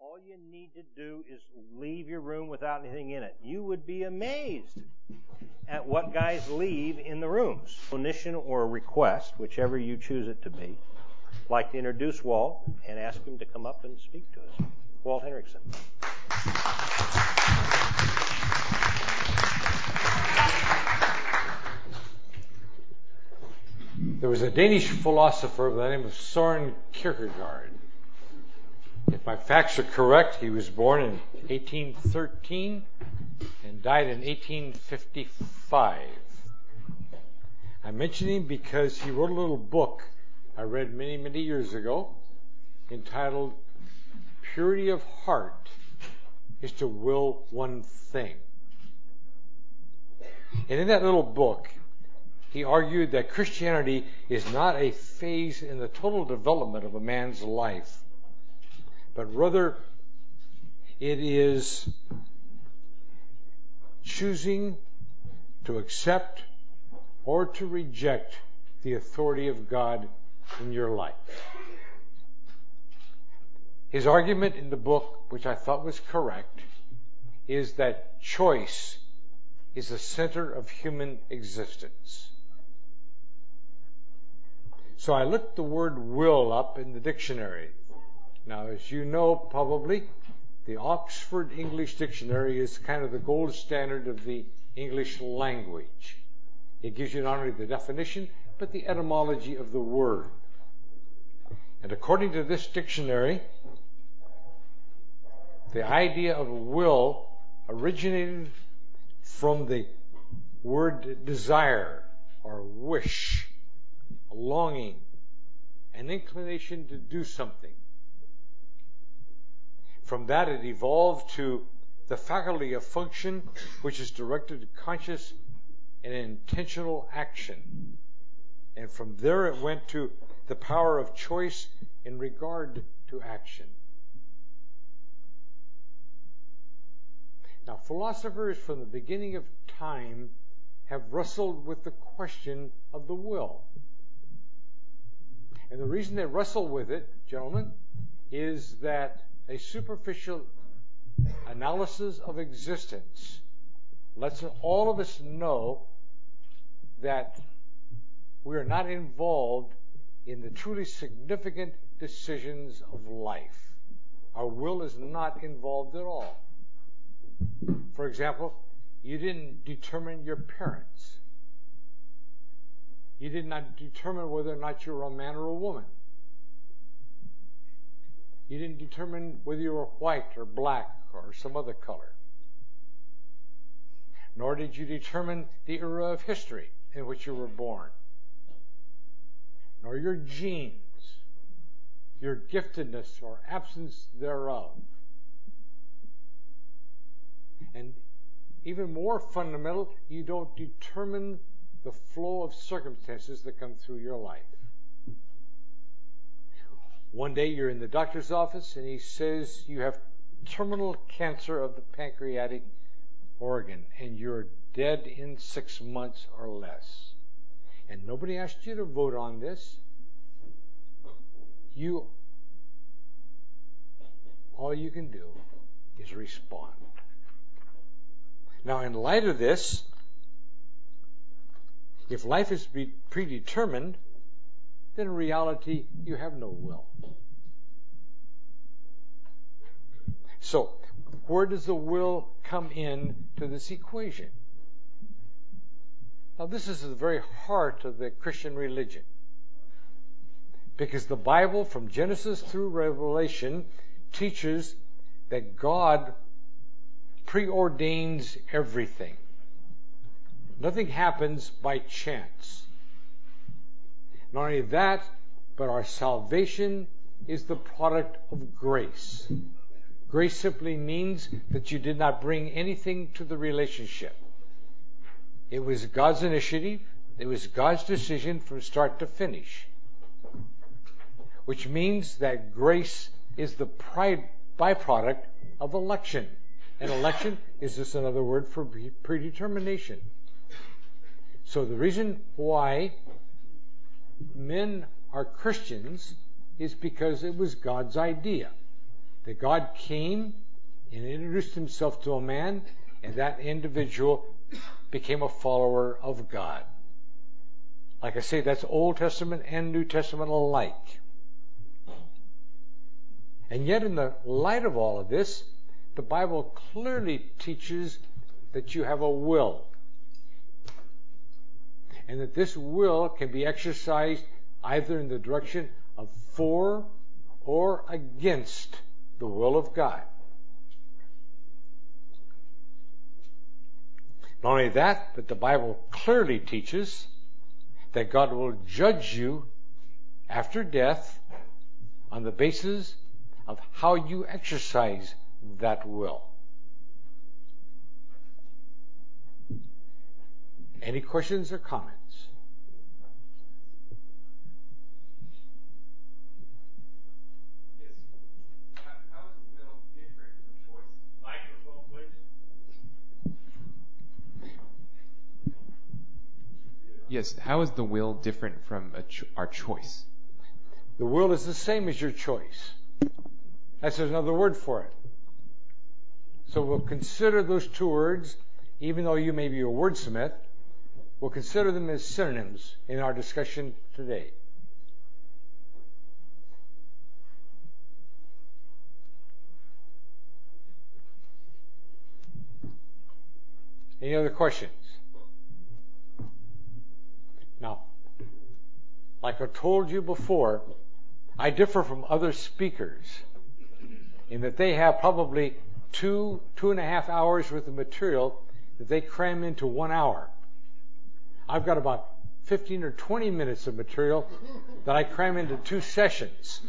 all you need to do is leave your room without anything in it. You would be amazed at what guys leave in the rooms. Donation or a request, whichever you choose it to be. I'd like to introduce Walt and ask him to come up and speak to us. Walt Henrichsen. There was a Danish philosopher by the name of Søren Kierkegaard. If my facts are correct, he was born in 1813 and died in 1855. I mention him because he wrote a little book I read many, many years ago entitled Purity of Heart is to Will One Thing. And in that little book, he argued that Christianity is not a phase in the total development of a man's life, but rather it is choosing to accept or to reject the authority of God in your life. His argument in the book, which I thought was correct, is that choice is the center of human existence. So I looked the word will up in the dictionary. Now, as you know, probably, the Oxford English Dictionary is kind of the gold standard of the English language. It gives you not only the definition, but the etymology of the word. And according to this dictionary, the idea of will originated from the word desire or wish, a longing, an inclination to do something. From that, it evolved to the faculty of function, which is directed to conscious and intentional action. And from there, it went to the power of choice in regard to action. Now, philosophers from the beginning of time have wrestled with the question of the will. And the reason they wrestle with it, gentlemen, is that a superficial analysis of existence lets all of us know that we are not involved in the truly significant decisions of life. Our will is not involved at all. For example, you didn't determine your parents. You did not determine whether or not you were a man or a woman. You didn't determine whether you were white or black or some other color. Nor did you determine the era of history in which you were born. Nor your genes, your giftedness or absence thereof. And even more fundamental, you don't determine the flow of circumstances that come through your life. One day you're in the doctor's office and he says you have terminal cancer of the pancreatic organ and you're dead in 6 months or less. And nobody asked you to vote on this. All you can do is respond. Now, in light of this, if life is predetermined, then in reality, you have no will. So, where does the will come in to this equation? Now, this is the very heart of the Christian religion. Because the Bible, from Genesis through Revelation, teaches that God preordains everything. Nothing happens by chance. Not only that, but our salvation is the product of grace. Grace simply means that you did not bring anything to the relationship. It was God's initiative. It was God's decision from start to finish. Which means that grace is the byproduct of election. And election is just another word for predetermination. So the reason why men are Christians is because it was God's idea. that God came and introduced himself to a man, and that individual became a follower of God. Like I say, that's Old Testament and New Testament alike. And yet, in the light of all of this, the Bible clearly teaches that you have a will. And that this will can be exercised either in the direction of for or against the will of God. Not only that, but the Bible clearly teaches that God will judge you after death on the basis of how you exercise that will. Any questions or comments? Yes. How is the will different from choice? Microphone, please. Yes, how is the will different from our choice? The will is the same as your choice. That's another word for it. So we'll consider those two words, even though you may be a wordsmith, we'll consider them as synonyms in our discussion today. Any other questions? Now, like I told you before, I differ from other speakers in that they have probably 2.5 hours worth of material that they cram into 1 hour. I've got about 15 or 20 minutes of material that I cram into 2 sessions.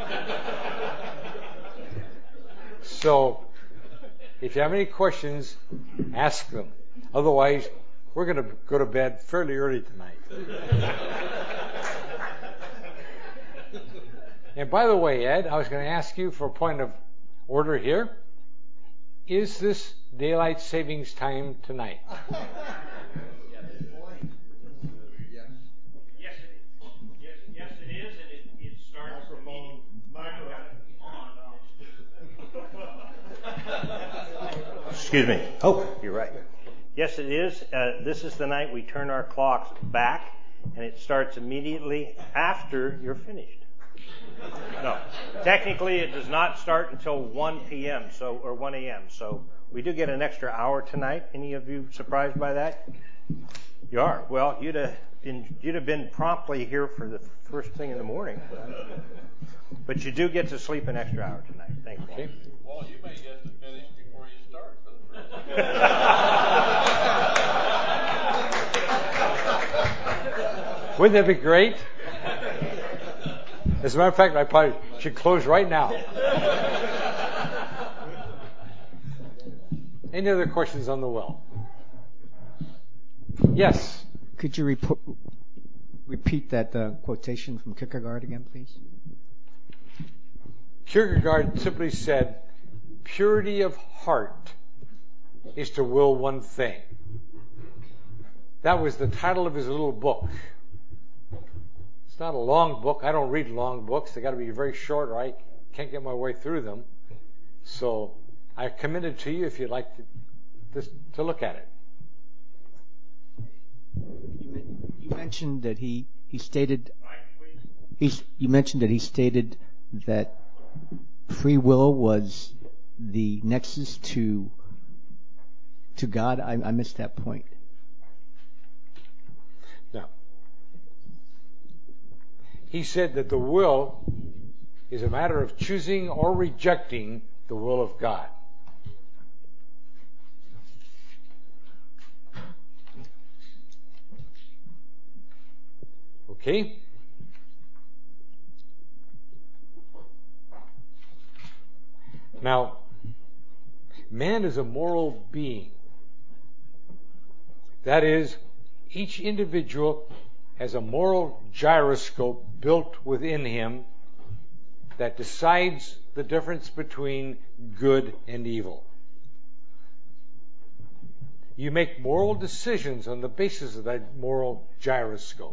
So, if you have any questions, ask them. Otherwise, we're going to go to bed fairly early tonight. And by the way, Ed, I was going to ask you for a point of order here. Is this daylight savings time tonight? Yes, it is, and it starts immediately. Excuse me. Oh, you're right. Yes, it is. This is the night we turn our clocks back, and it starts immediately after you're finished. No, technically it does not start until 1 p.m. or 1 a.m. So we do get an extra hour tonight. Any of you surprised by that? You are. Well, you'd have been promptly here for the first thing in the morning. But you do get to sleep an extra hour tonight. Thank you. Okay. Well, you may get to finish before you start. Wouldn't that be great? As a matter of fact, I probably should close right now. Any other questions on the will? Yes. Could you repeat that quotation from Kierkegaard again, please? Kierkegaard simply said, purity of heart is to will one thing. That was the title of his little book. It's not a long book. I don't read long books. They got to be very short or I can't get my way through them. So I commend it to you if you'd like to look at it. You mentioned that he stated that free will was the nexus to God. I missed that point. Now, he said that the will is a matter of choosing or rejecting the will of God. Okay? Now, man is a moral being. That is, each individual has a moral gyroscope built within him that decides the difference between good and evil. You make moral decisions on the basis of that moral gyroscope.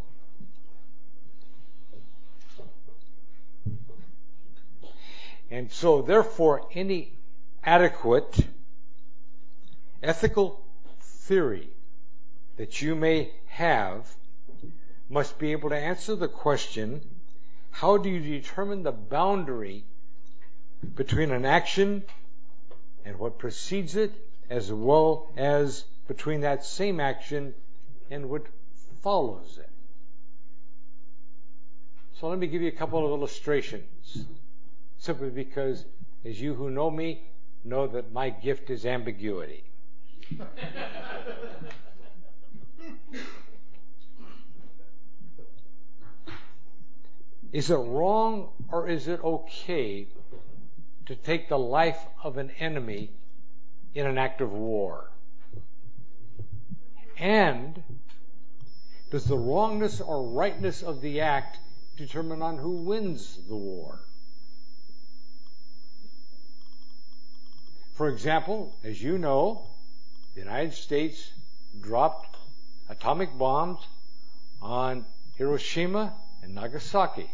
And so, therefore, any adequate ethical theory that you may have must be able to answer the question, how do you determine the boundary between an action and what precedes it, as well as between that same action and what follows it? So let me give you a couple of illustrations, simply because, as you who know me know that my gift is ambiguity. Is it wrong or is it okay to take the life of an enemy in an act of war? And does the wrongness or rightness of the act determine on who wins the war? For example, as you know, the United States dropped atomic bombs on Hiroshima and Nagasaki.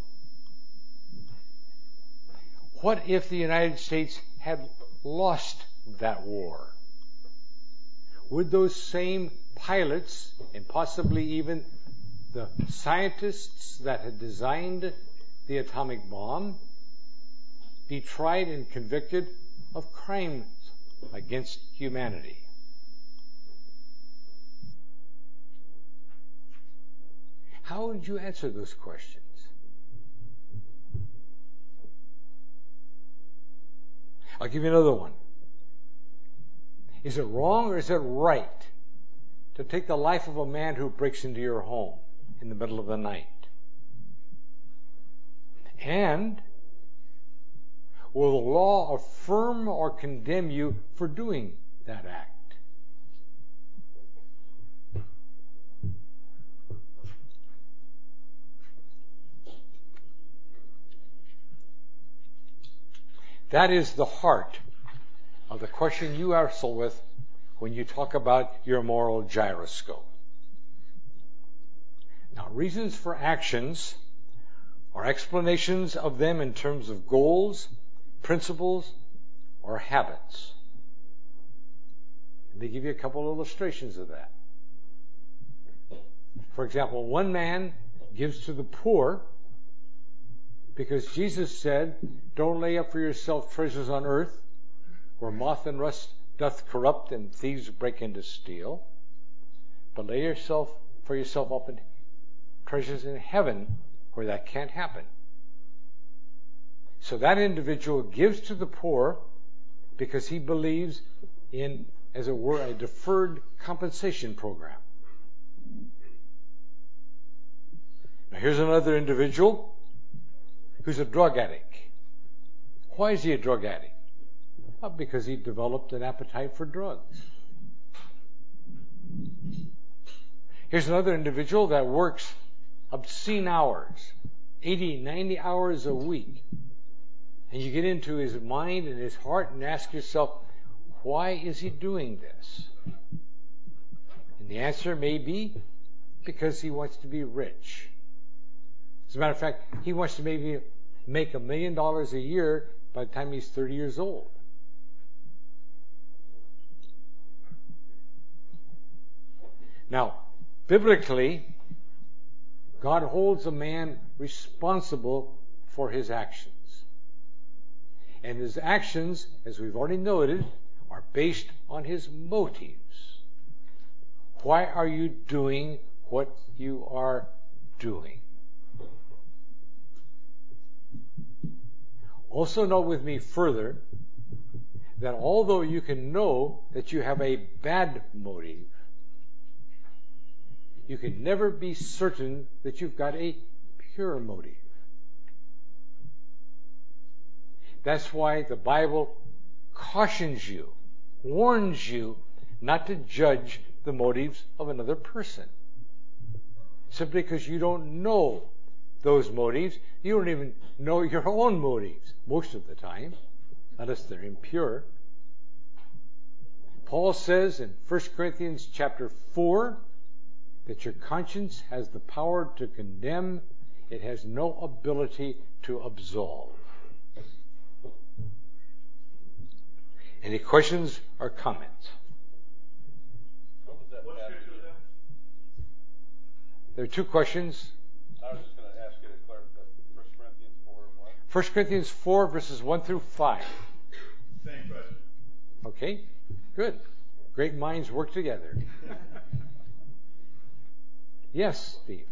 What if the United States had lost that war? Would those same pilots, and possibly even the scientists that had designed the atomic bomb, be tried and convicted of crimes against humanity? How would you answer those questions? I'll give you another one. Is it wrong or is it right to take the life of a man who breaks into your home in the middle of the night? And will the law affirm or condemn you for doing that act? That is the heart of the question you wrestle with when you talk about your moral gyroscope. Now, reasons for actions are explanations of them in terms of goals, principles, or habits. Let me give you a couple of illustrations of that. For example, one man gives to the poor because Jesus said, "Don't lay up for yourself treasures on earth, where moth and rust doth corrupt and thieves break in to steal, but lay for yourself up in treasures in heaven, where that can't happen." So that individual gives to the poor because he believes in, as it were, a deferred compensation program. Now here's another individual who's a drug addict. Why is he a drug addict? Well, because he developed an appetite for drugs. Here's another individual that works obscene hours, 80, 90 hours a week. And you get into his mind and his heart and ask yourself, why is he doing this? And the answer may be because he wants to be rich. As a matter of fact, he wants to maybe make $1 million a year by the time he's 30 years old. Now, biblically, God holds a man responsible for his actions. And his actions, as we've already noted, are based on his motives. Why are you doing what you are doing? Also note with me further that although you can know that you have a bad motive, you can never be certain that you've got a pure motive. That's why the Bible cautions you, warns you not to judge the motives of another person. Simply because you don't know those motives. You don't even know your own motives most of the time, unless they're impure. Paul says in 1 Corinthians chapter 4 that your conscience has the power to condemn. It has no ability to absolve. Any questions or comments? What was that passage? There are two questions. I was just going to ask you to clarify 1 Corinthians 4 what? 1 Corinthians 4, verses 1 through 5. Same question. Okay, good. Great minds work together. Yes, Steve.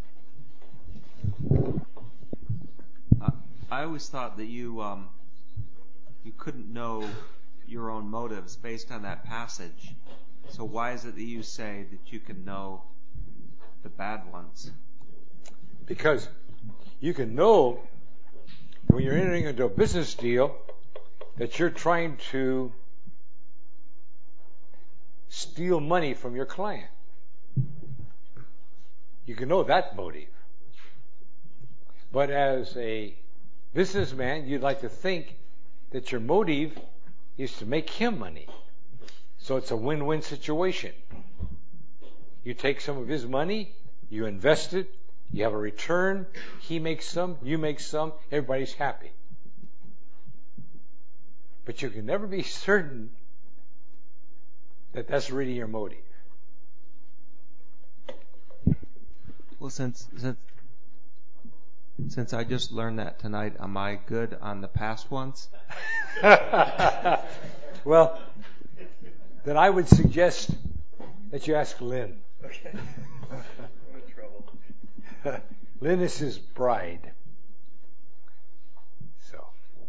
I always thought that you couldn't know your own motives based on that passage. So why is it that you say that you can know the bad ones? Because you can know when you're entering into a business deal that you're trying to steal money from your client. You can know that motive. But as a businessman, you'd like to think that your motive is to make him money. So it's a win-win situation. You take some of his money, you invest it, you have a return, he makes some, you make some, everybody's happy. But you can never be certain that that's really your motive. Well, since I just learned that tonight, am I good on the past ones? Well, then I would suggest that you ask Lynn. Okay. I'm in trouble. Lynn is his bride. So,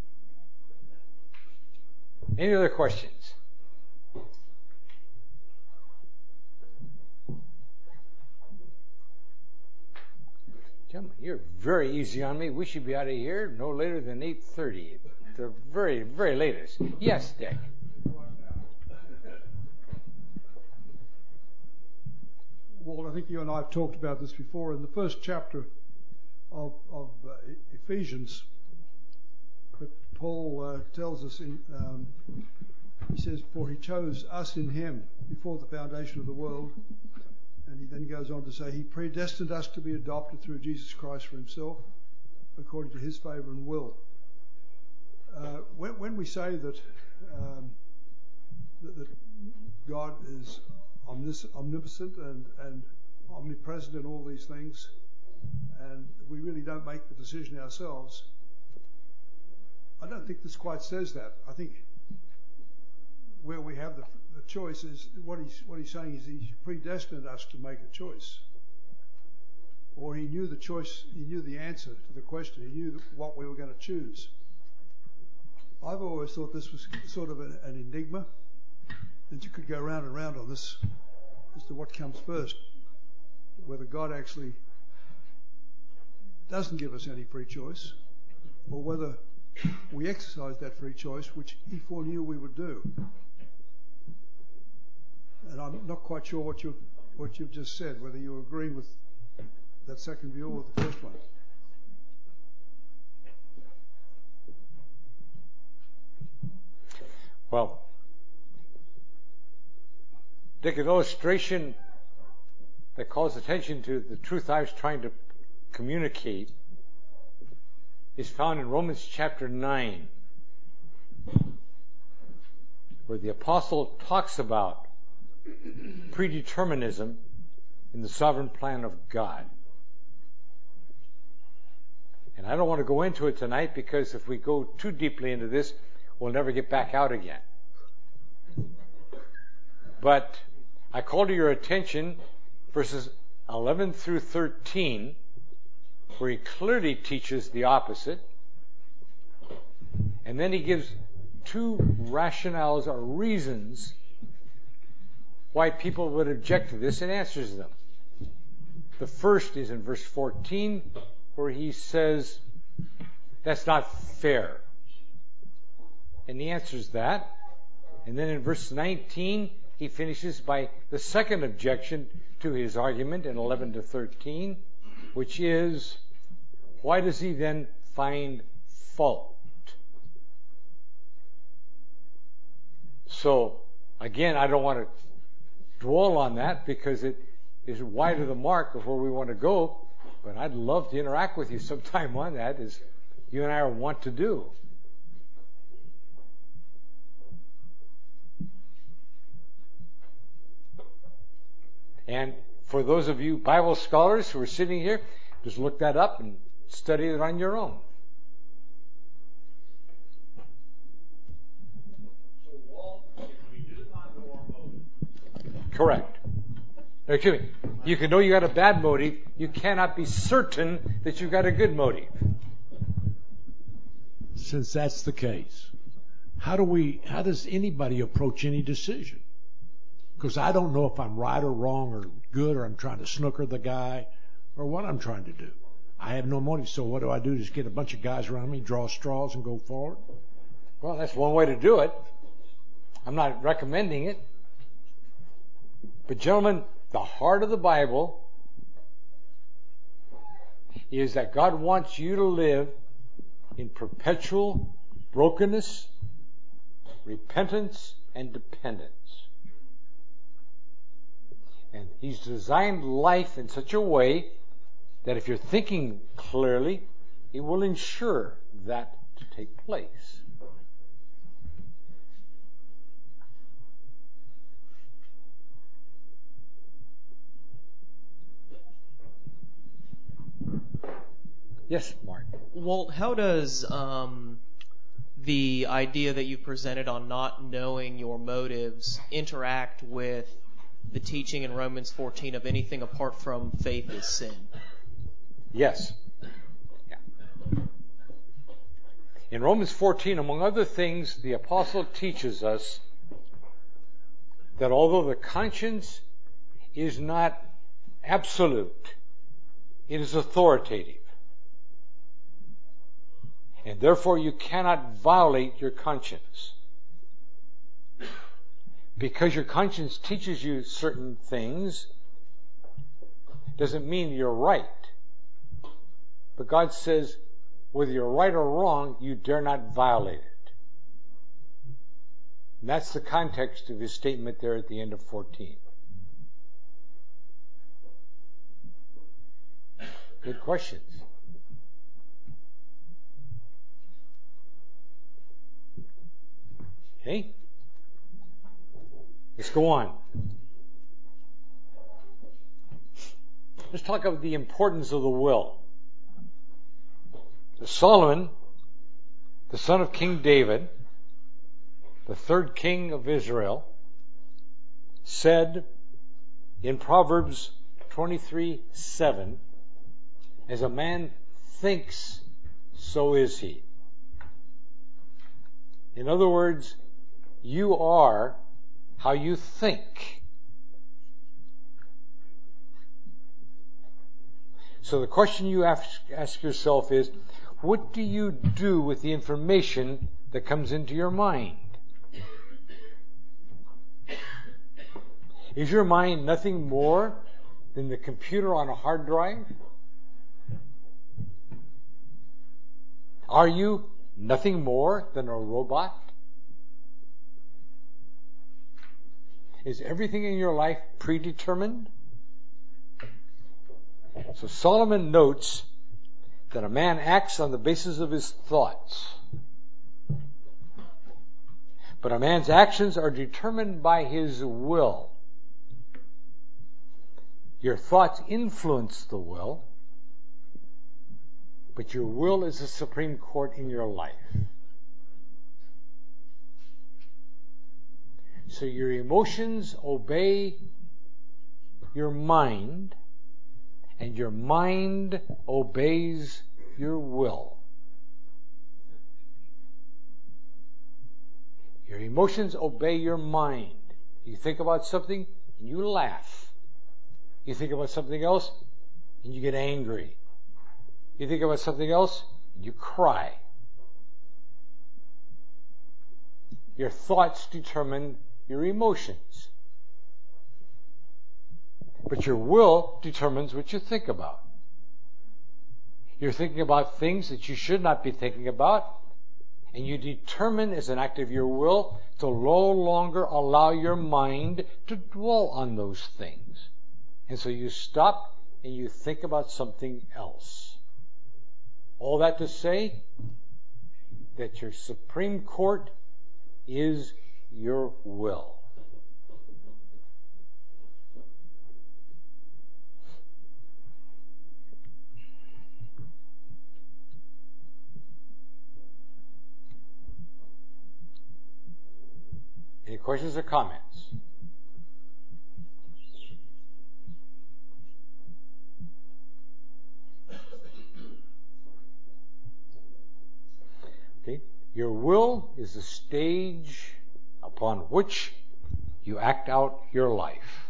any other questions? Gentlemen, you're very easy on me. We should be out of here no later than 8:30. The very, very latest. Yes, Dick. Walt, I think you and I have talked about this before. In the first chapter of Ephesians, Paul tells us, he says, "For he chose us in him before the foundation of the world." And he then goes on to say, "He predestined us to be adopted through Jesus Christ for himself, according to his favour and will." When we say that God is omnipotent and omnipresent in all these things, and we really don't make the decision ourselves, I don't think this quite says that. I think where we have the choice is what he's saying is he predestined us to make a choice, or he knew the choice, he knew the answer to the question, he knew what we were going to choose. I've always thought this was sort of an enigma, and you could go round and round on this as to what comes first, whether God actually doesn't give us any free choice, or whether we exercise that free choice, which he foreknew we would do. And I'm not quite sure what you've just said, whether you agree with that second view or the first one. Well, Dick, an illustration that calls attention to the truth I was trying to communicate is found in Romans chapter 9, where the apostle talks about predeterminism in the sovereign plan of God. And I don't want to go into it tonight, because if we go too deeply into this, we'll never get back out again. But I call to your attention verses 11 through 13, where he clearly teaches the opposite. And then he gives two rationales or reasons why people would object to this and answers them. The first is in verse 14, where he says, that's not fair. And he answers that. And then in verse 19, he finishes by the second objection to his argument in 11 to 13, which is, why does he then find fault? So, again, I don't want to dwell on that, because it is wide of the mark of where we want to go, but I'd love to interact with you sometime on that, as you and I want to do. And for those of you Bible scholars who are sitting here, just look that up and study it on your own. So, Walt, if we do not know our motive, Correct. Excuse me. You can know you got a bad motive. You cannot be certain that you got a good motive. since that's the case, how does anybody approach any decision? Because I don't know if I'm right or wrong or good, or I'm trying to snooker the guy, or what I'm trying to do. I have no motive, so what do? Just get a bunch of guys around me, draw straws, and go forward? Well, that's one way to do it. I'm not recommending it. But gentlemen, the heart of the Bible is that God wants you to live in perpetual brokenness, repentance, and dependence. And He's designed life in such a way that if you're thinking clearly, He will ensure that to take place. Yes, Mark. Walt, how does the idea that you presented on not knowing your motives interact with the teaching in Romans 14 of anything apart from faith is sin? Yes. Yeah. In Romans 14, among other things, the apostle teaches us that although the conscience is not absolute, it is authoritative. And therefore you cannot violate your conscience. Because your conscience teaches you certain things doesn't mean you're right. But God says, whether you're right or wrong, you dare not violate it. And that's the context of his statement there at the end of 14. Good questions. Okay? Let's go on. Let's talk about the importance of the will. Solomon, the son of King David, the third king of Israel, said in Proverbs 23:7, as a man thinks, so is he. In other words, you are how you think. So the question you ask yourself is, what do you do with the information that comes into your mind? Is your mind nothing more than the computer on a hard drive? Are you nothing more than a robot? Is everything in your life predetermined? So Solomon notes that a man acts on the basis of his thoughts. But a man's actions are determined by his will. Your thoughts influence the will, but your will is the supreme court in your life. So your emotions obey your mind, and your mind obeys your will. Your emotions obey your mind. You think about something and you laugh. You think about something else and you get angry. You think about something else and you cry. Your thoughts determine your emotions. But your will determines what you think about. You're thinking about things that you should not be thinking about, and you determine as an act of your will to no longer allow your mind to dwell on those things. And so you stop and you think about something else. All that to say that your Supreme Court is your will. questions or comments? Okay. Your will is the stage upon which you act out your life.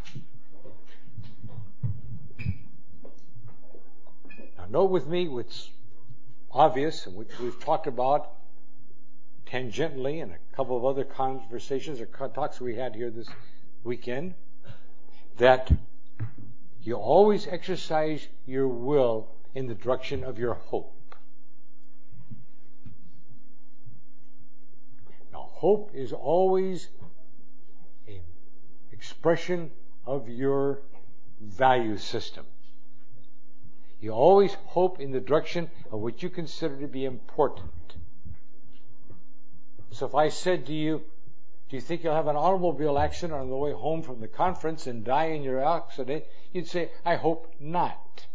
Now, note with me what's obvious and which we've talked about tangentially in a couple of other conversations or talks we had here this weekend, that you always exercise your will in the direction of your hope. Now, hope is always an expression of your value system. You always hope in the direction of what you consider to be important. So if I said to you, do you think you'll have an automobile accident on the way home from the conference and die in your accident? You'd say, I hope not.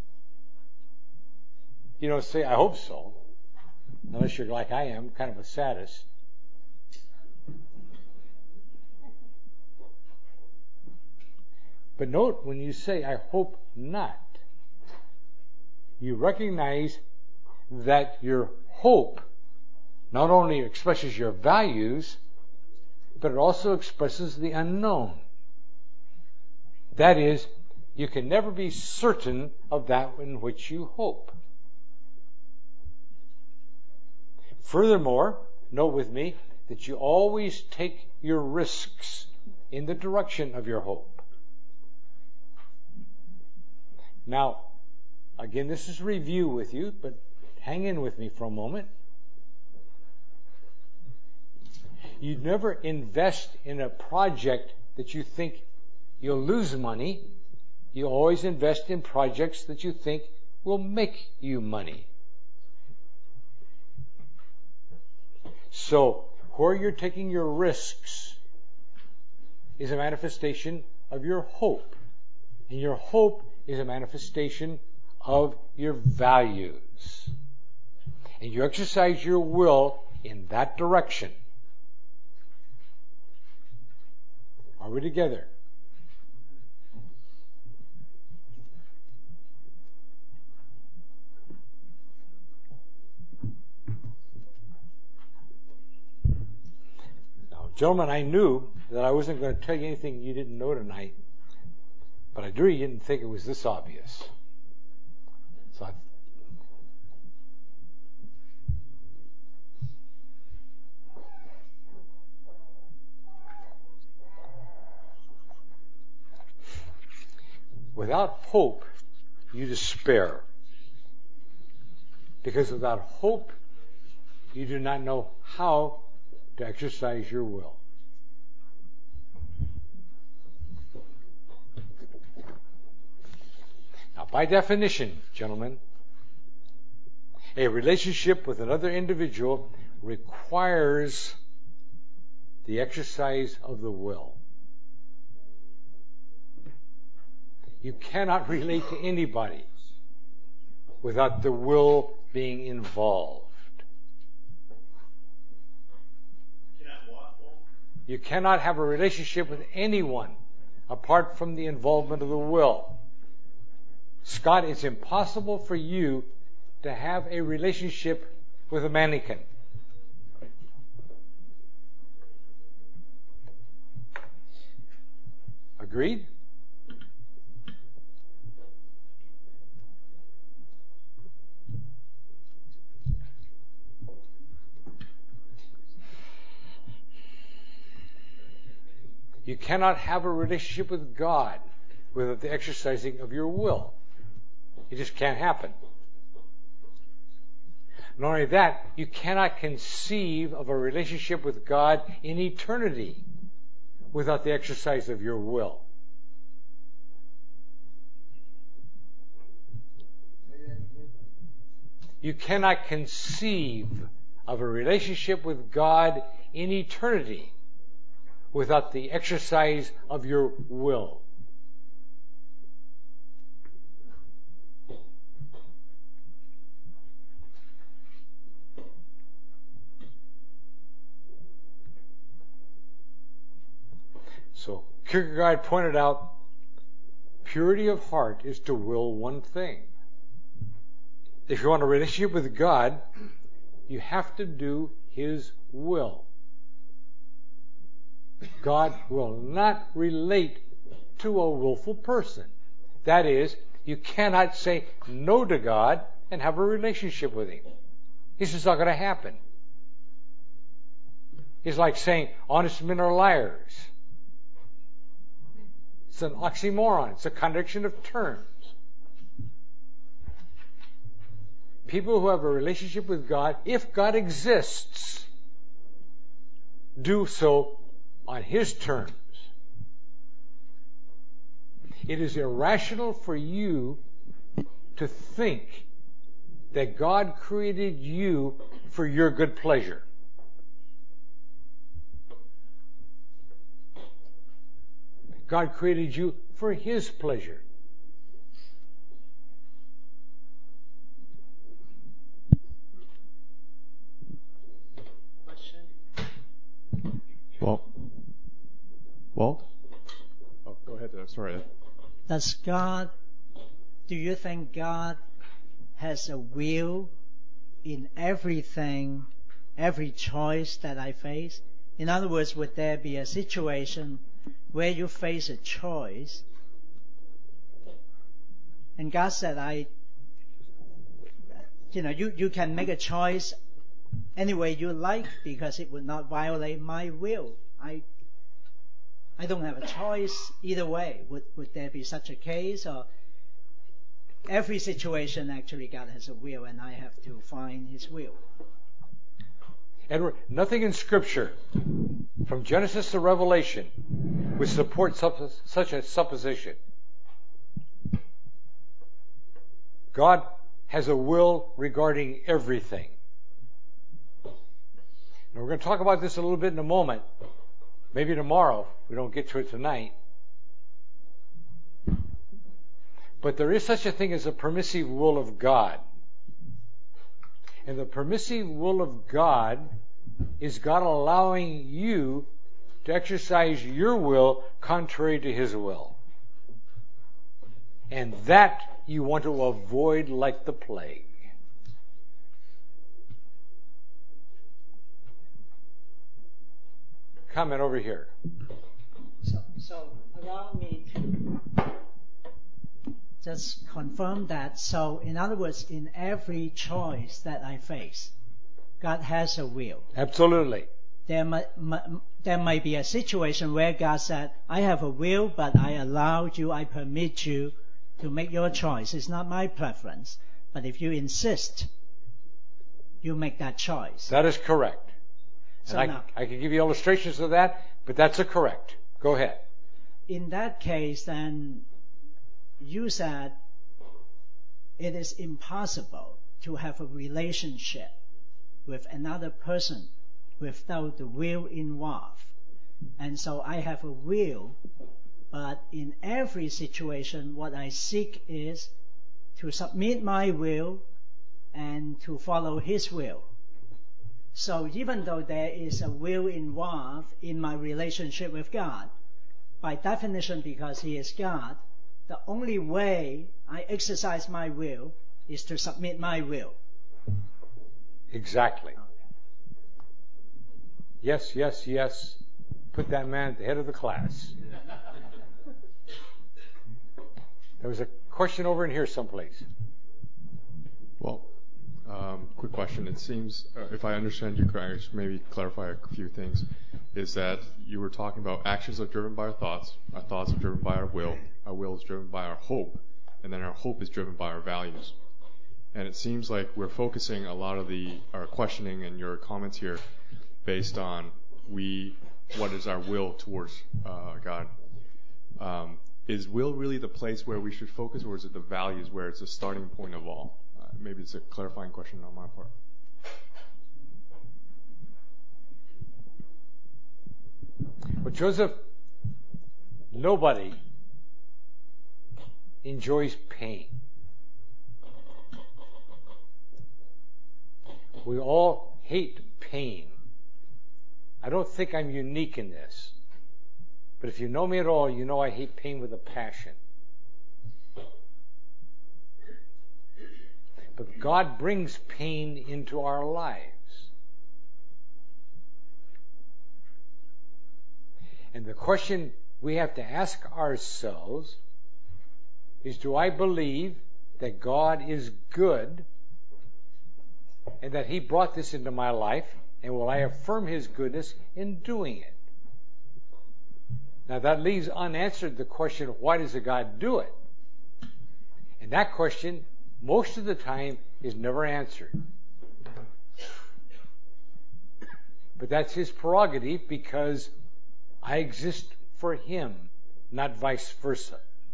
You don't say, I hope so. Unless you're like I am, kind of a sadist. But note, when you say, I hope not, you recognize that your hope not only expresses your values, but it also expresses the unknown. That is, you can never be certain of that in which you hope. Furthermore, note with me that you always take your risks in the direction of your hope. Now, again, this is review with you, but hang in with me for a moment. You never invest in a project that you think you'll lose money. You always invest in projects that you think will make you money. So, where you're taking your risks is a manifestation of your hope. And your hope is a manifestation of your values. And you exercise your will in that direction. Are we together? Now, gentlemen, I knew that I wasn't going to tell you anything you didn't know tonight, but I really didn't think it was this obvious. So without hope, you despair. Because without hope, you do not know how to exercise your will. Now, by definition, gentlemen, a relationship with another individual requires the exercise of the will. You cannot relate to anybody without the will being involved. You cannot have a relationship with anyone apart from the involvement of the will. Scott, it's impossible for you to have a relationship with a mannequin. Agreed? You cannot have a relationship with God without the exercising of your will. It just can't happen. Not only that, you cannot conceive of a relationship with God in eternity without the exercise of your will. You cannot conceive of a relationship with God in eternity without the exercise of your will. So Kierkegaard pointed out purity of heart is to will one thing. If you want a relationship with God, you have to do His will. God will not relate to a willful person. That is, you cannot say no to God and have a relationship with Him. It's just not going to happen. It's like saying honest men are liars. It's an oxymoron. It's a contradiction of terms. People who have a relationship with God, if God exists, do so on His terms. It is irrational for you to think that God created you for your good pleasure. God created you for His pleasure. Walt? Oh, go ahead. Sorry. Do you think God has a will in everything, every choice that I face? In other words, would there be a situation where you face a choice and God said, you can make a choice any way you like because it would not violate my will. I don't have a choice either way. Would there be such a case? Or every situation actually God has a will and I have to find His will? Edward, nothing in Scripture, from Genesis to Revelation, would support such a supposition. God has a will regarding everything. Now we're going to talk about this a little bit in a moment. Maybe tomorrow. We don't get to it tonight. But there is such a thing as a permissive will of God. And the permissive will of God is God allowing you to exercise your will contrary to His will. And that you want to avoid like the plague. Comment over here. So allow me to just confirm that. So in other words, in every choice that I face, God has a will. Absolutely. There might be a situation where God said, I have a will, but I allow you, I permit you to make your choice. It's not my preference. But if you insist, you make that choice. That is correct. So and I can give you illustrations of that, but that's a correct. Go ahead. In that case, then, you said it is impossible to have a relationship with another person without the will involved. And so I have a will, but in every situation, what I seek is to submit my will and to follow His will. So even though there is a will involved in my relationship with God, by definition, because He is God, the only way I exercise my will is to submit my will. Exactly. Yes, yes, yes. Put that man at the head of the class. There was a question over in here someplace. Well, quick question. It seems, if I understand you correctly, maybe clarify a few things, is that you were talking about actions are driven by our thoughts are driven by our will is driven by our hope, and then our hope is driven by our values. And it seems like we're focusing a lot of our questioning and your comments here based on what is our will towards God. Is will really the place where we should focus, or is it the values where it's the starting point of all? Maybe it's a clarifying question on my part. Well, Joseph, nobody enjoys pain. We all hate pain. I don't think I'm unique in this. But if you know me at all, you know I hate pain with a passion. But God brings pain into our lives. And the question we have to ask ourselves is, do I believe that God is good and that He brought this into my life, and will I affirm His goodness in doing it? Now that leaves unanswered the question, why does a God do it? And that question, most of the time, is never answered. But that's His prerogative, because I exist for Him, not vice versa.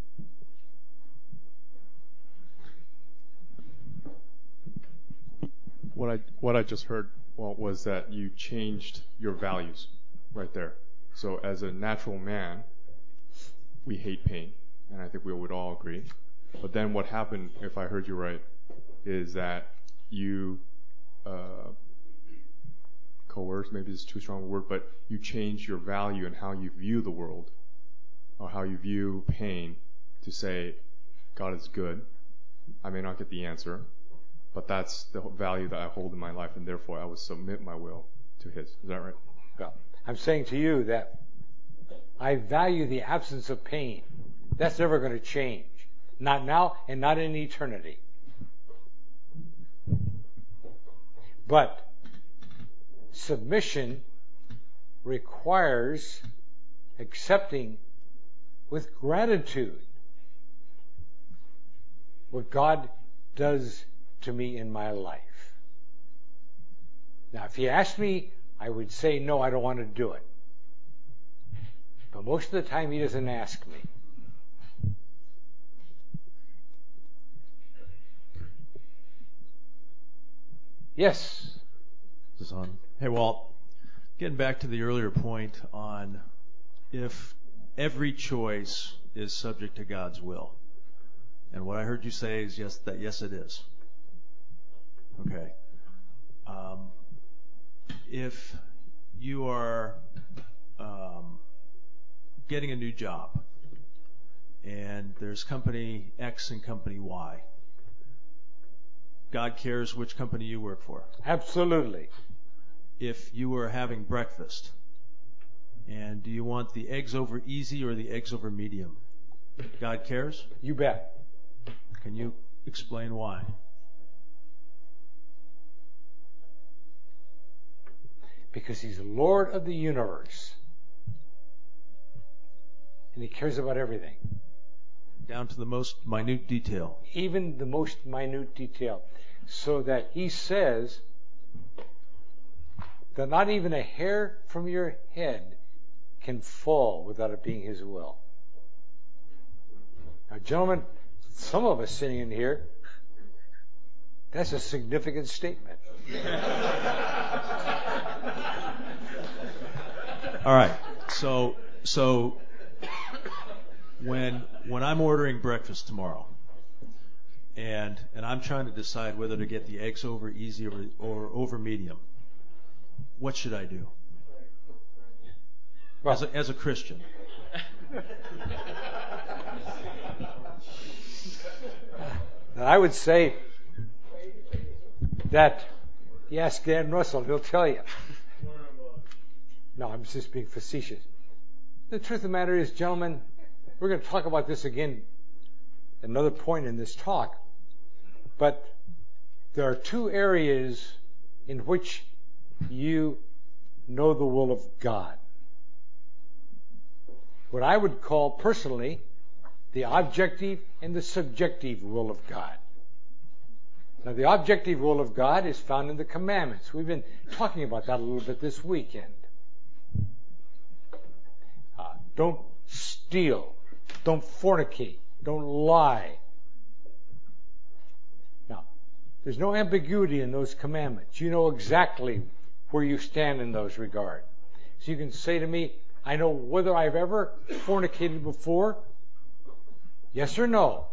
What I just heard was that you changed your values right there. So as a natural man, we hate pain, and I think we would all agree. But then what happened, if I heard you right, is that you coerced, maybe it's too strong a word, but you changed your value and how you view the world, or how you view pain, to say, God is good. I may not get the answer, but that's the value that I hold in my life, and therefore I will submit my will to His. Is that right? Yeah. I'm saying to you that I value the absence of pain. That's never going to change. Not now and not in eternity. But submission requires accepting with gratitude what God does to me in my life. Now, if you asked me, I would say, no, I don't want to do it. But most of the time, He doesn't ask me. Yes. This is on. Hey, Walt. Getting back to the earlier point on if every choice is subject to God's will. And what I heard you say is yes, it is. Okay. If you are getting a new job and there's company X and company Y, God cares which company you work for. Absolutely. If you were having breakfast, and do you want the eggs over easy or the eggs over medium? God cares? You bet. Can you explain why? Because He's Lord of the universe. And He cares about everything. Down to the most minute detail. Even the most minute detail. So that He says that not even a hair from your head can fall without it being His will. Now, gentlemen, some of us sitting in here, that's a significant statement. All right. So when I'm ordering breakfast tomorrow, and I'm trying to decide whether to get the eggs over easy or over medium, what should I do? Well, as a Christian. I would say that you ask Dan Russell, he'll tell you. No, I'm just being facetious. The truth of the matter is, gentlemen, we're going to talk about this again at another point in this talk. But there are two areas in which you know the will of God. What I would call personally the objective and the subjective will of God. Now, the objective will of God is found in the commandments. We've been talking about that a little bit this weekend. Don't steal. Don't fornicate. Don't lie. Now, there's no ambiguity in those commandments. You know exactly where you stand in those regards. So you can say to me, I know whether I've ever fornicated before, yes or no.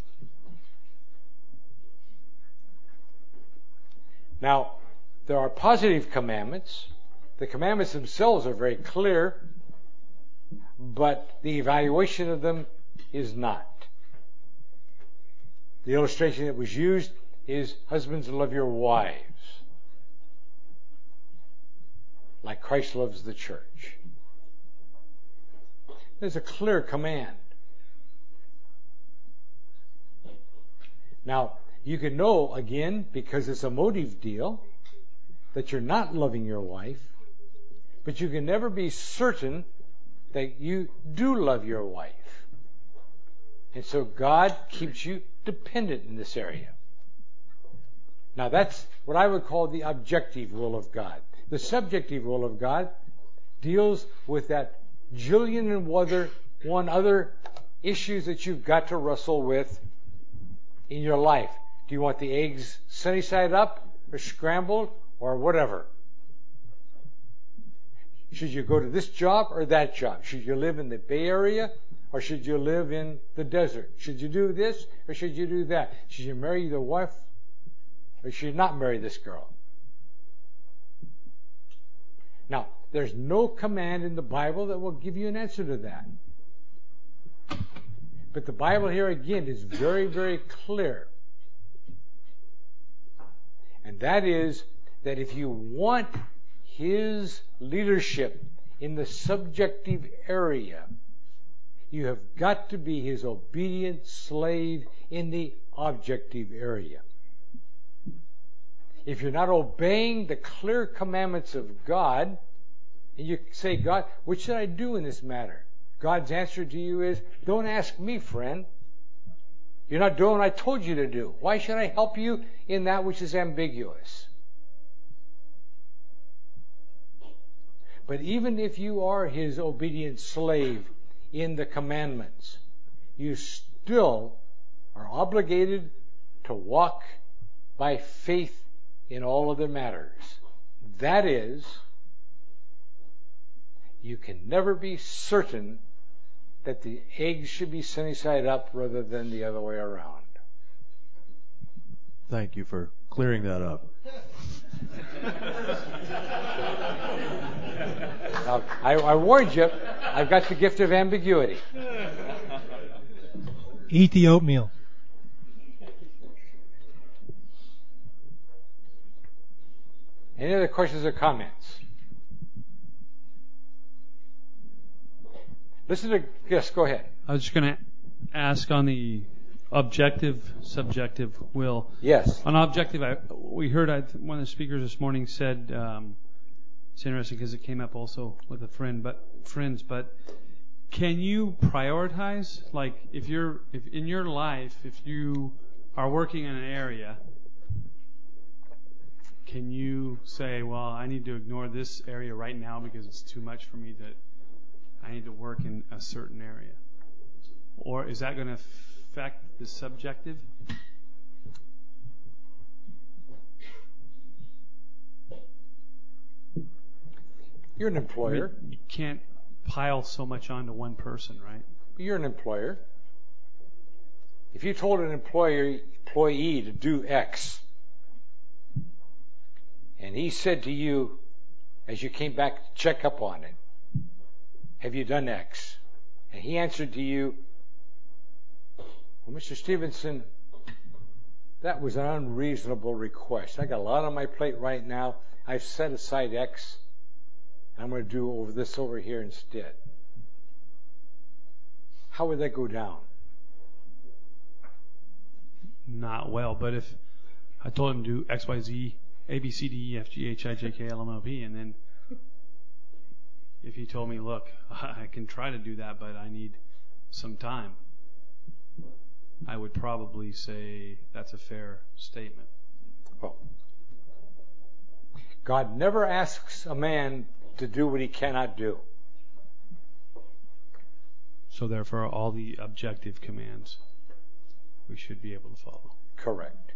Now, there are positive commandments. The commandments themselves are very clear. but the evaluation of them is not. The illustration that was used is husbands, love your wives like Christ loves the church. There's a clear command. Now, you can know, again, because it's a motive deal, that you're not loving your wife, but you can never be certain that you do love your wife. And so God keeps you dependent in this area. Now, that's what I would call the objective rule of God. The subjective rule of God deals with that jillion and one other issues that you've got to wrestle with in your life. Do you want the eggs sunny side up or scrambled or whatever? Should you go to this job or that job? Should you live in the Bay Area or should you live in the desert? Should you do this or should you do that? Should you marry the wife or should you not marry this girl? Now, there's no command in the Bible that will give you an answer to that. But the Bible here again is very, very clear. And that is that if you want His leadership in the subjective area, you have got to be His obedient slave in the objective area. If you're not obeying the clear commandments of God, and you say, God, what should I do in this matter? God's answer to you is, don't ask me, friend. You're not doing what I told you to do. Why should I help you in that which is ambiguous? But even if you are His obedient slave in the commandments, you still are obligated to walk by faith in all other matters. That is, you can never be certain that the eggs should be sunny side up rather than the other way around. Thank you for clearing that up. Now, I warned you, I've got the gift of ambiguity. Eat the oatmeal. Any other questions or comments? Yes, go ahead. I was just going to ask on the objective, subjective will. Yes. On objective, we heard one of the speakers this morning said, it's interesting because it came up also with a friend, but can you prioritize? Like if in your life, if you are working in an area, can you say, well, I need to ignore this area right now because it's too much for me that I need to work in a certain area? Or is that going to affect the subjective? You're an employer. I mean, you can't pile so much onto one person, right? You're an employer. If you told an employee to do X, and he said to you, as you came back to check up on it, have you done X? And he answered to you, well, Mr. Stevenson, that was an unreasonable request. I got a lot on my plate right now. I've set aside X. I'm going to do this over here instead. How would that go down? Not well, but if I told him to do X, Y, Z, A, B, C, D, E, F, G, H, I, J, K, L, M, N, O, P, and then if he told me, look, I can try to do that, but I need some time, I would probably say that's a fair statement. Well, God never asks a man to do what he cannot do. So therefore, all the objective commands we should be able to follow. Correct.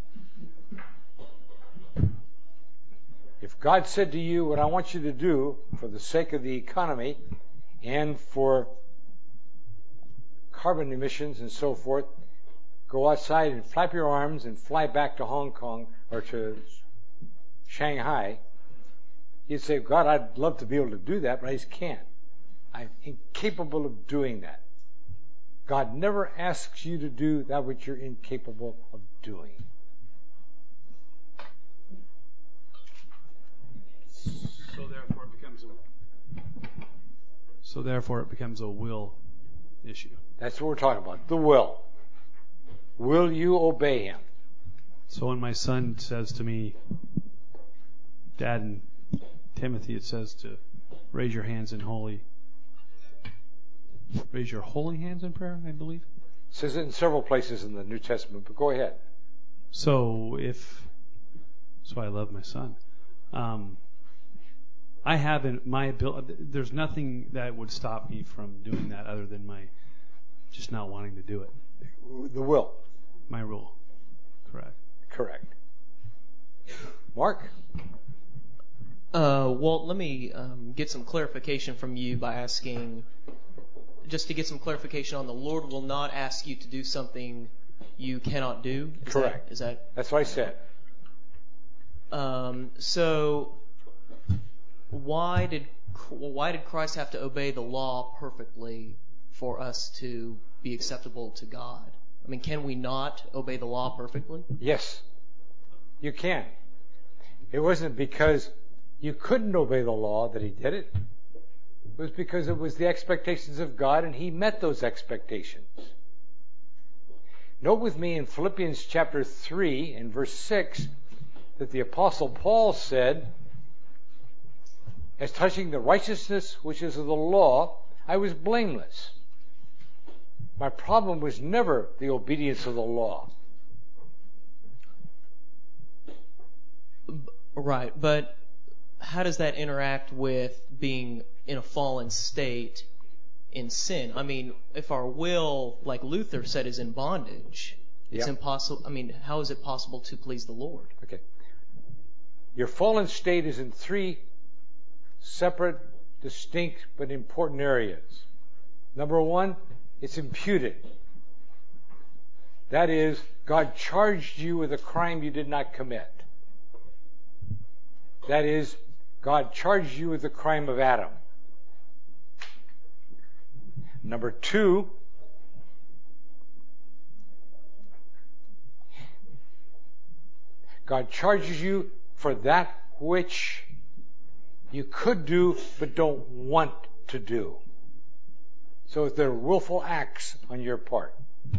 If God said to you, what I want you to do for the sake of the economy and for carbon emissions and so forth, go outside and flap your arms and fly back to Hong Kong or to Shanghai, you'd say, God, I'd love to be able to do that, but I just can't. I'm incapable of doing that. God never asks you to do that which you're incapable of doing. So therefore it becomes a will issue. That's what we're talking about. The will. Will you obey him? So when my son says to me, Dad, in Timothy, it says to raise your holy hands in prayer, I believe. It says it in several places in the New Testament, but go ahead. So I love my son. I haven't my ability. There's nothing that would stop me from doing that other than my just not wanting to do it. The will. My rule. Correct. Mark? Walt, let me get some clarification from you by asking, just to get some clarification on the Lord will not ask you to do something you cannot do. Correct. That's what I said. So why did Christ have to obey the law perfectly for us to be acceptable to God? I mean, can we not obey the law perfectly? Yes, you can. It wasn't because you couldn't obey the law that he did it. It was because it was the expectations of God, and he met those expectations. Note with me in Philippians chapter 3 and verse 6 that the Apostle Paul said, as touching the righteousness which is of the law, I was blameless. My problem was never the obedience of the law. Right, but how does that interact with being in a fallen state in sin? I mean, if our will, like Luther said, is in bondage, it's impossible. I mean, how is it possible to please the Lord? Okay. Your fallen state is in three separate, distinct, but important areas. Number one, it's imputed. That is, God charged you with a crime you did not commit. That is, God charged you with the crime of Adam. Number two, God charges you for that which you could do but don't want to do. So they're willful acts on your part.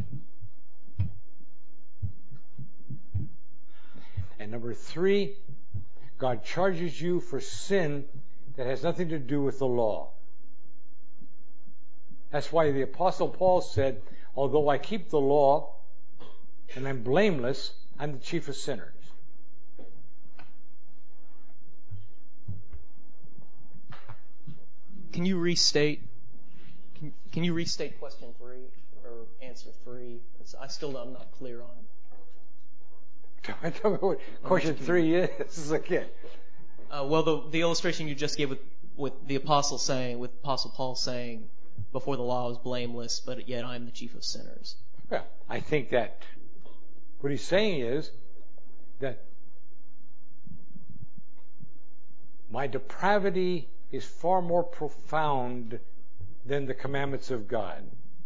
And number three, God charges you for sin that has nothing to do with the law. That's why the Apostle Paul said, although I keep the law and I'm blameless, I'm the chief of sinners. Can you restate question 3 or answer 3? I'm not clear on it. Tell me what question 3 is again. Well, the illustration you just gave with the Apostle Paul saying, before the law I was blameless, but yet I'm the chief of sinners. Well, I think that what he's saying is that my depravity is far more profound than the commandments of God.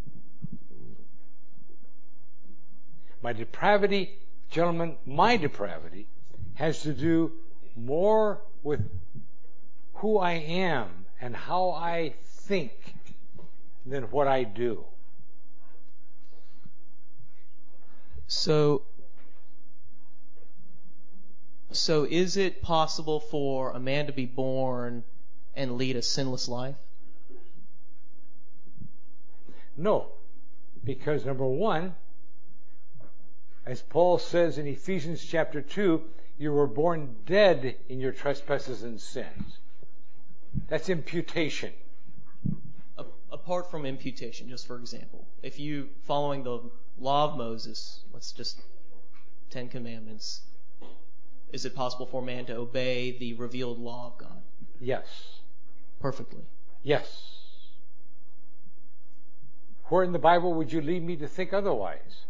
My depravity, gentlemen, has to do more with who I am and how I think than what I do. So is it possible for a man to be born and lead a sinless life? No, because number one, as Paul says in Ephesians chapter 2, you were born dead in your trespasses and sins. That's imputation. Apart from imputation, just for example, if you, following the law of Moses, let's just 10 Commandments, is it possible for a man to obey the revealed law of God? Yes. Perfectly? Yes. Where in the Bible would you lead me to think otherwise?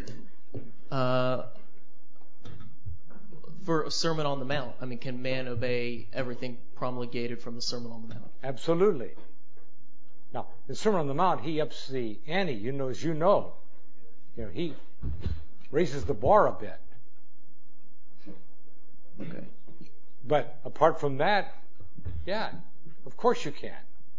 For a Sermon on the Mount. I mean, can man obey everything promulgated from the Sermon on the Mount? Absolutely. Now, the Sermon on the Mount, he ups the ante, as you know. He raises the bar a bit. Okay. But apart from that, yeah, of course you can.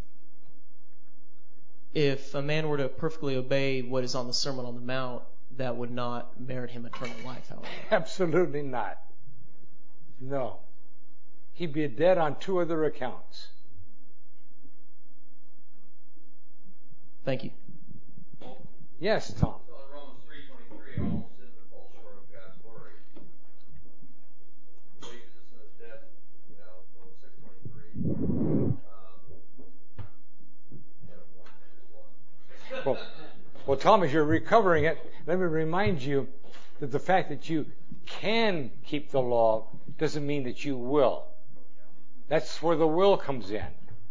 If a man were to perfectly obey what is on the Sermon on the Mount, that would not merit him eternal life, however. Absolutely not. No. He'd be dead on 2 other accounts. Thank you. Yes, Tom. Romans 3:23, all sin and fall short of God's glory. Wages of sin is death, Romans 6:23. Well, Tom, as you're recovering it, let me remind you that the fact that you can keep the law doesn't mean that you will. That's where the will comes in.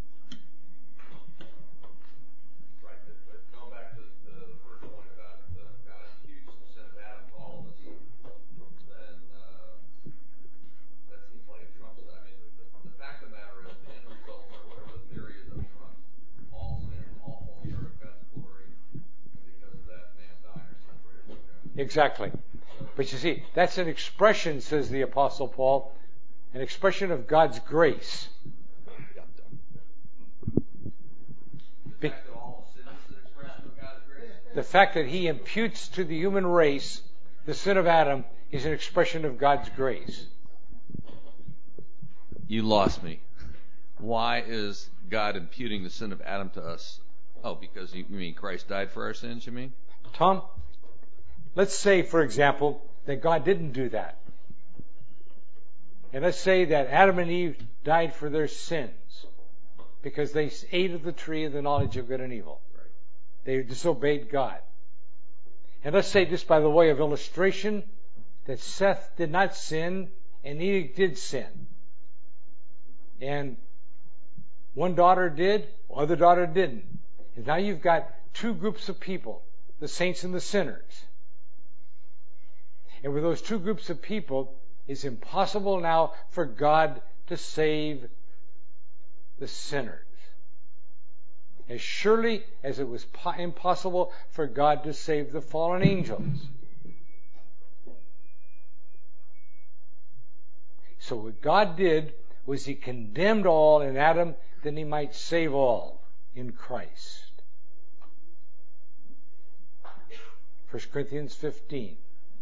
Right, but going back to the first point about God imputes the sin of Adam to all of us, then that seems like it trumps that. I mean, the fact of the matter is, the end result, or whatever the theory is up front, all sin, all fall short of God's glory because of that man dying or separated from God. Exactly. But you see, that's an expression, says the Apostle Paul, an expression of God's grace. The fact that he imputes to the human race the sin of Adam is an expression of God's grace. You lost me. Why is God imputing the sin of Adam to us? Oh, because you mean Christ died for our sins, you mean? Tom, let's say, for example, that God didn't do that. And let's say that Adam and Eve died for their sins because they ate of the tree of the knowledge of good and evil. They disobeyed God. And let's say, just by the way of illustration, that Seth did not sin and Enoch did sin. And one daughter did, other daughter didn't. And now you've got 2 groups of people, the saints and the sinners. And with those 2 groups of people, it's impossible now for God to save the sinners. As surely as it was impossible for God to save the fallen angels. So what God did was he condemned all in Adam, that he might save all in Christ. 1 Corinthians 15.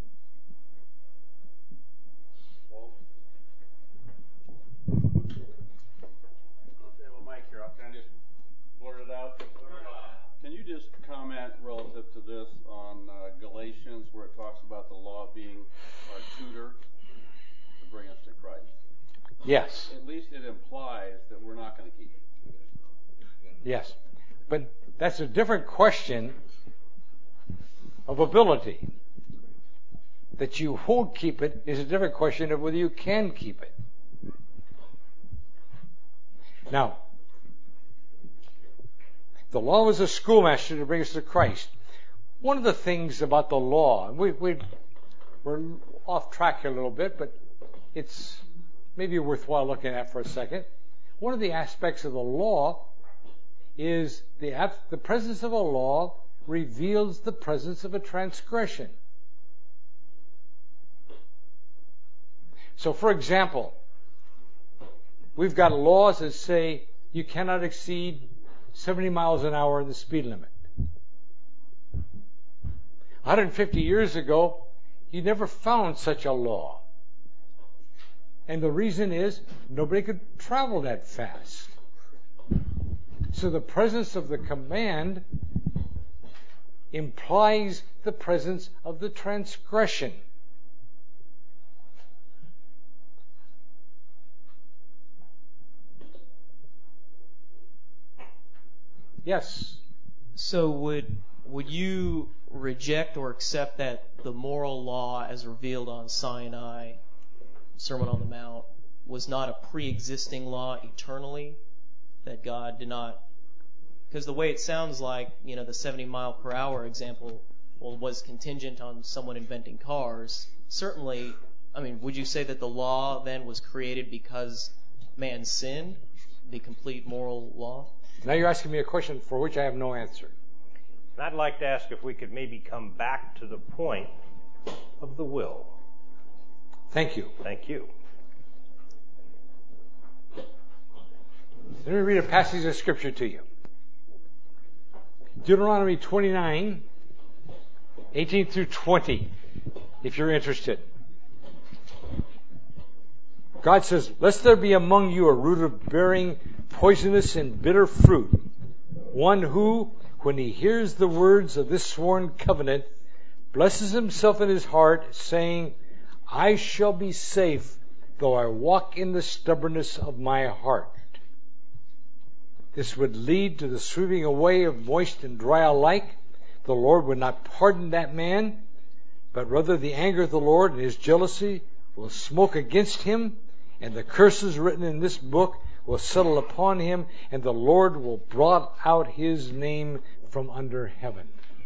Can you just comment relative to this on Galatians, where it talks about the law being our tutor to bring us to Christ? Yes. At least it implies that we're not going to keep it. Yes. But that's a different question of ability. That you won't keep it is a different question of whether you can keep it. Now, the law was a schoolmaster to bring us to Christ. One of the things about the law, we're off track here a little bit, but it's maybe worthwhile looking at for a second. One of the aspects of the law is the presence of a law reveals the presence of a transgression. So, for example, we've got laws that say you cannot exceed 70 miles an hour in the speed limit. 150 years ago, you never found such a law. And the reason is nobody could travel that fast. So the presence of the command implies the presence of the transgression. Yes. So would you reject or accept that the moral law as revealed on Sinai, Sermon on the Mount, was not a pre-existing law eternally? That God did not... Because the way it sounds like, the 70 mile per hour example was contingent on someone inventing cars. Certainly, would you say that the law then was created because man sinned? the complete moral law? Now you're asking me a question for which I have no answer. And I'd like to ask if we could maybe come back to the point of the will. Thank you. Thank you. Let me read a passage of Scripture to you. Deuteronomy 29, 18 through 20, if you're interested. God says, "Lest there be among you a root of bearing poisonous and bitter fruit, one who, when he hears the words of this sworn covenant, blesses himself in his heart, saying, I shall be safe, though I walk in the stubbornness of my heart. This would lead to the sweeping away of moist and dry alike. The Lord would not pardon that man, but rather the anger of the Lord and his jealousy will smoke against him, and the curses written in this book will settle upon him, and the Lord will blot out his name from under heaven."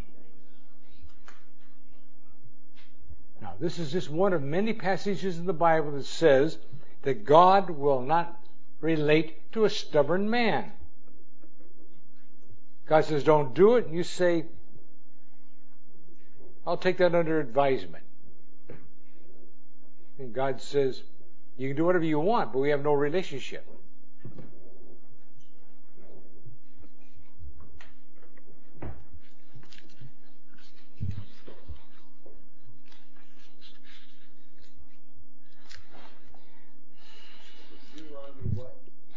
Now, this is just one of many passages in the Bible that says that God will not relate to a stubborn man. God says, don't do it, and you say, I'll take that under advisement. And God says, you can do whatever you want, but we have no relationship. What?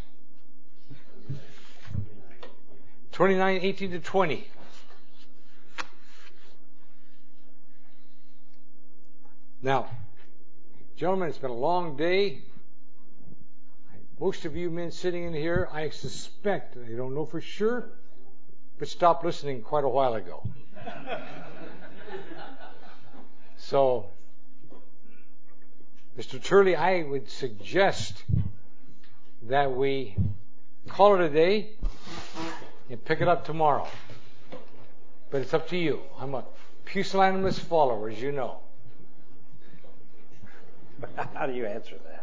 29, 18 to 20. Now, gentlemen, it's been a long day. Most of you men sitting in here, I suspect, I don't know for sure, but stopped listening quite a while ago. So, Mr. Turley, I would suggest that we call it a day and pick it up tomorrow. But it's up to you. I'm a pusillanimous follower, as you know. How do you answer that?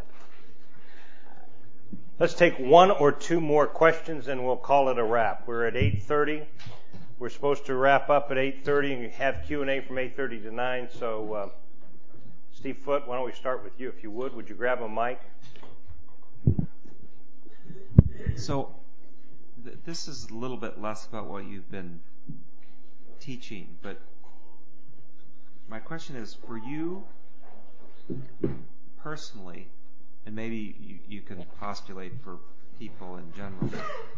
Let's take one or two more questions and we'll call it a wrap. We're at 8:30. We're supposed to wrap up at 8:30 and have Q&A from 8:30 to 9. So, Steve Foote, why don't we start with you, if you would. Would you grab a mic? So, this is a little bit less about what you've been teaching, but my question is, for you personally, and maybe you can postulate for people in general,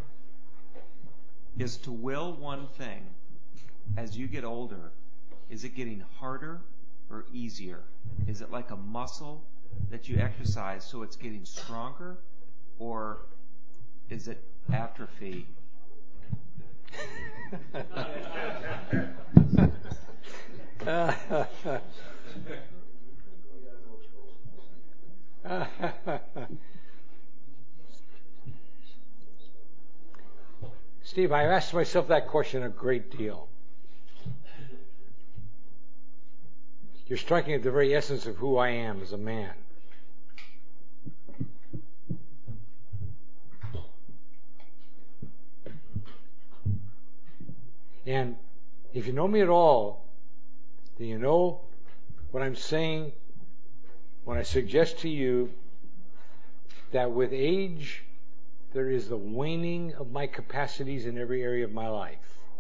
is to will one thing as you get older, is it getting harder or easier? Is it like a muscle that you exercise so it's getting stronger, or is it atrophy? Steve, I've asked myself that question a great deal. You're striking at the very essence of who I am as a man. And if you know me at all, then you know what I'm saying when I suggest to you that with age, there is the waning of my capacities in every area of my life.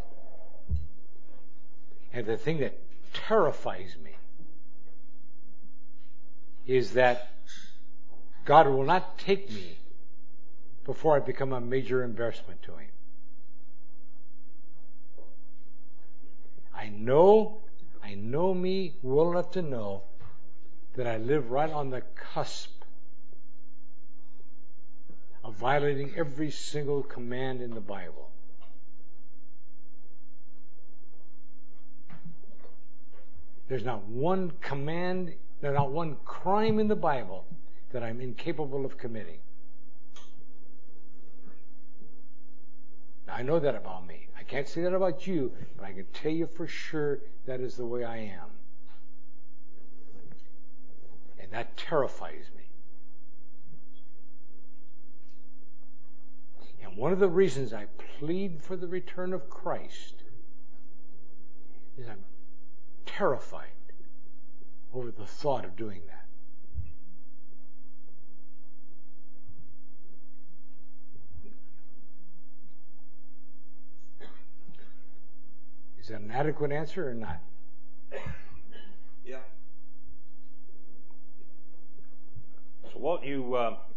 And the thing that terrifies me is that God will not take me before I become a major embarrassment to Him. I know me well enough to know that I live right on the cusp of violating every single command in the Bible. There's not one command, there's not one crime in the Bible that I'm incapable of committing. Now, I know that about me. I can't say that about you, but I can tell you for sure that is the way I am. And that terrifies me. And one of the reasons I plead for the return of Christ is I'm terrified over the thought of doing that. Is that an adequate answer or not? Yeah. So Walt, you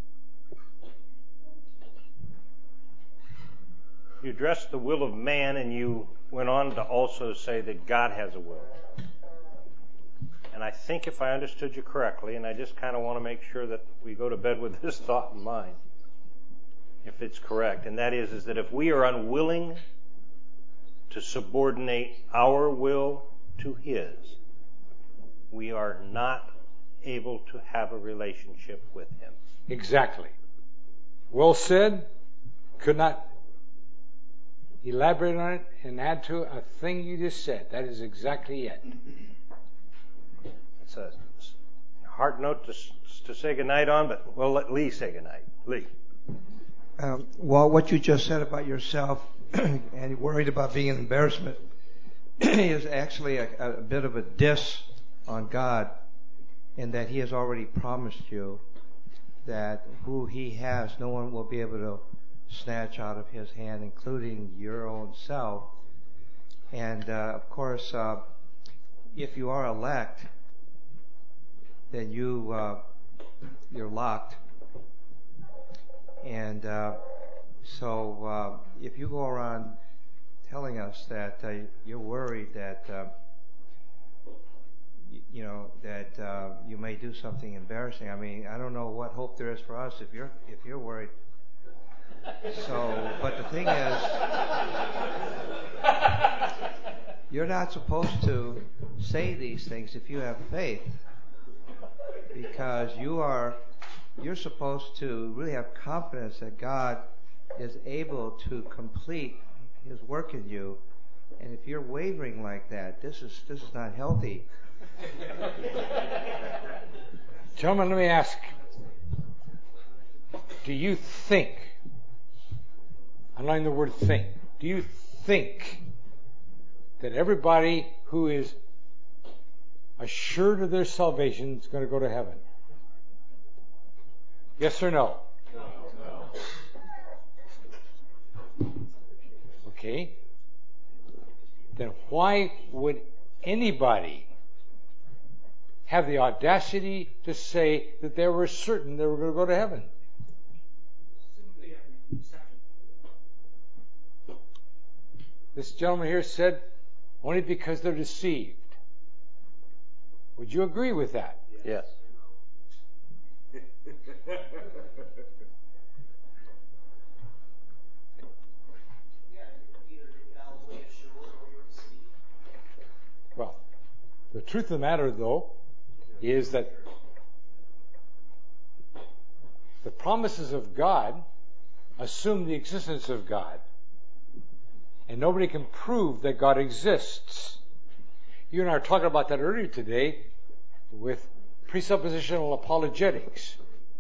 addressed the will of man, and you went on to also say that God has a will. And I think if I understood you correctly, and I just kind of want to make sure that we go to bed with this thought in mind, if it's correct, and that is that if we are unwilling to subordinate our will to His, we are not able to have a relationship with Him. Exactly. Well said. Could not elaborate on it and add to a thing you just said. That is exactly it. It's a hard note to say goodnight on, but we'll let Lee say goodnight. Lee. Well, what you just said about yourself and worried about being an embarrassment is actually a bit of a diss on God, in that He has already promised you that who He has, no one will be able to snatch out of His hand, including your own self. And of course, if you are elect, then you're locked. And so if you go around telling us that you're worried that you may do something embarrassing, I mean, I don't know what hope there is for us if you're worried. So, but the thing is, you're not supposed to say these things if you have faith, because you're supposed to really have confidence that God is able to complete His work in you. And if you're wavering like that, this is not healthy. Gentlemen, let me ask, do you think, underline the word think, do you think that everybody who is assured of their salvation is going to go to heaven? Yes or no? Okay. Then why would anybody have the audacity to say that they were certain they were going to go to heaven? This gentleman here said only because they're deceived. Would you agree with that? Yes. Well, the truth of the matter, though, is that the promises of God assume the existence of God. And nobody can prove that God exists. You and I were talking about that earlier today with presuppositional apologetics.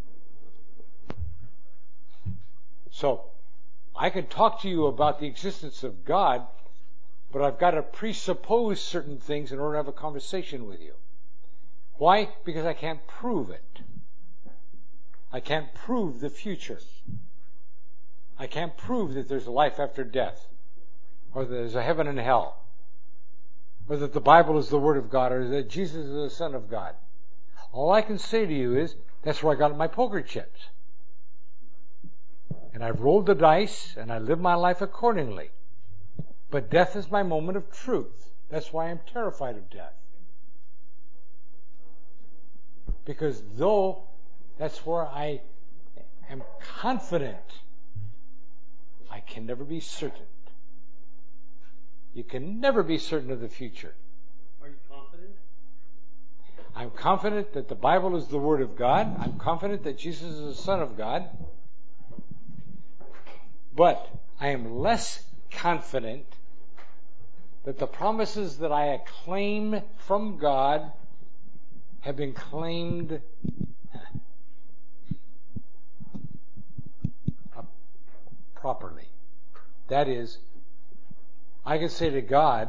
So, I can talk to you about the existence of God, but I've got to presuppose certain things in order to have a conversation with you. Why? Because I can't prove it. I can't prove the future. I can't prove that there's a life after death, or that there's a heaven and hell, or that the Bible is the Word of God, or that Jesus is the Son of God. All I can say to you is, that's where I got my poker chips. And I've rolled the dice, and I live my life accordingly. But death is my moment of truth. That's why I'm terrified of death. Because though that's where I am confident, I can never be certain. You can never be certain of the future. Are you confident? I'm confident that the Bible is the Word of God. I'm confident that Jesus is the Son of God. But I am less confident that the promises that I claim from God have been claimed properly. That is, I can say to God,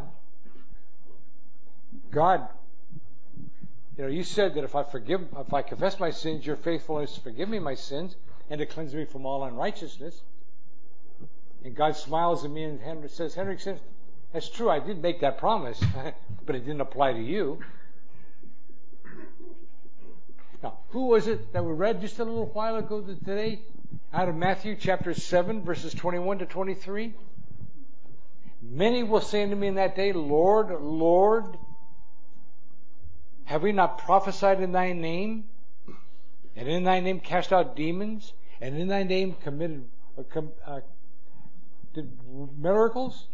God, you said that if I confess my sins, you're faithful to forgive me my sins and to cleanse me from all unrighteousness. And God smiles at me and says, Henrik says, that's true, I did make that promise, but it didn't apply to you. Now, who was it that we read just a little while ago today out of Matthew chapter 7, verses 21 to 23? Many will say unto me in that day, Lord, Lord, have we not prophesied in thy name? And in thy name cast out demons? And in thy name did miracles?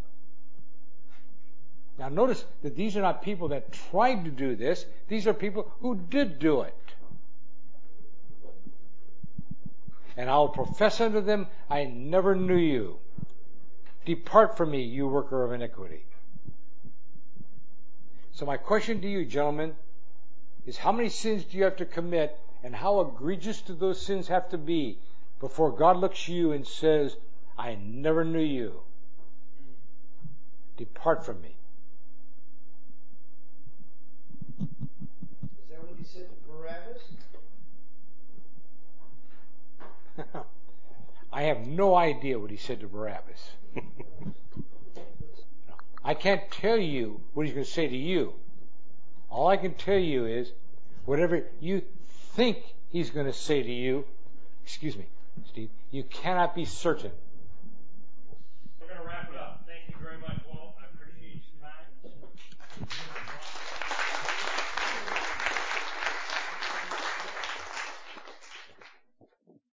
Now notice that these are not people that tried to do this. These are people who did do it. And I'll profess unto them, I never knew you. Depart from me, you worker of iniquity. So my question to you, gentlemen, is how many sins do you have to commit, and how egregious do those sins have to be before God looks at you and says, I never knew you. Depart from me. Is that what he said to Barabbas? I have no idea what he said to Barabbas. I can't tell you what he's going to say to you. All I can tell you is whatever you think he's going to say to you, excuse me, Steve, you cannot be certain